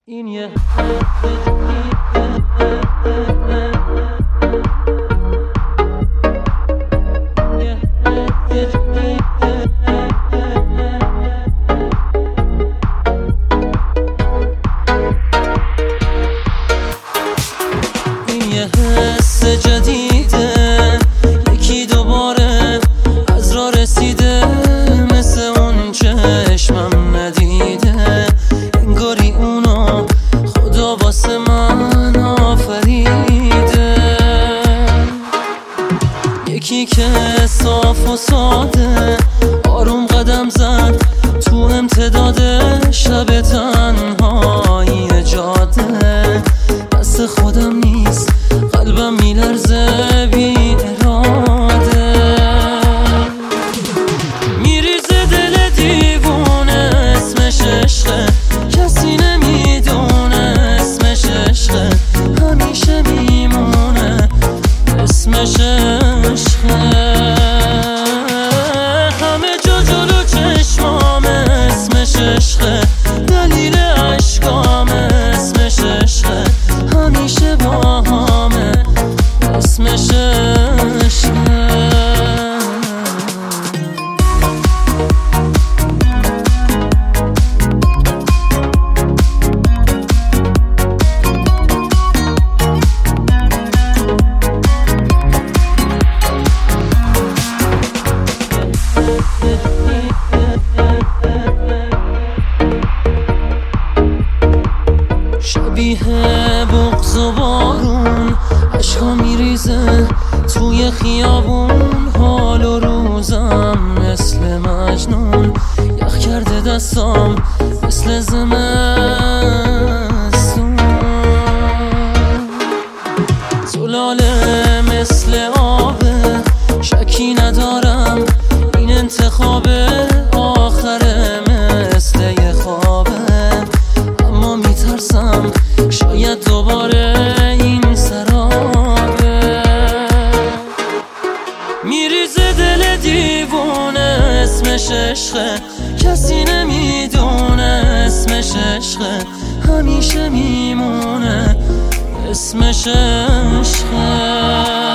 این یه حس جدیده، یکی دوباره از راه رسیده، مثل اون چشمم ندیده، انگاری اونو خدا واسه من آفریده. یکی که صاف و ساده آروم قدم زد تو امتداد شب تنهایی جاده، دست خودم نیست قلبم میلرزه بی اراده، میریزه دل دیوونه، اسمش عشقه کسی نمیدونه، اسمش عشقه همیشه میمونه، اسمش عشقه همه جا جلو چشمامه، اسمش عشقه دلیل عشقامه، اسمش عشقه همیشه باهامه، اسمش عشقه. شبیه بغض و بارون عشقا میریزه توی خیابون، حال و روزم مثل مجنون، یخ کرده دستام مثل زمستون، زلاله مثل آبه، شکی ندارم این انتخاب آخره، مثل یه خوابه، اما میترسم شاید دوباره این سرابه، میریزه دل دیوونه، اسمش عشقه کسی نمیدونه، اسمش عشقه همیشه میمونه، اسمش عشقه.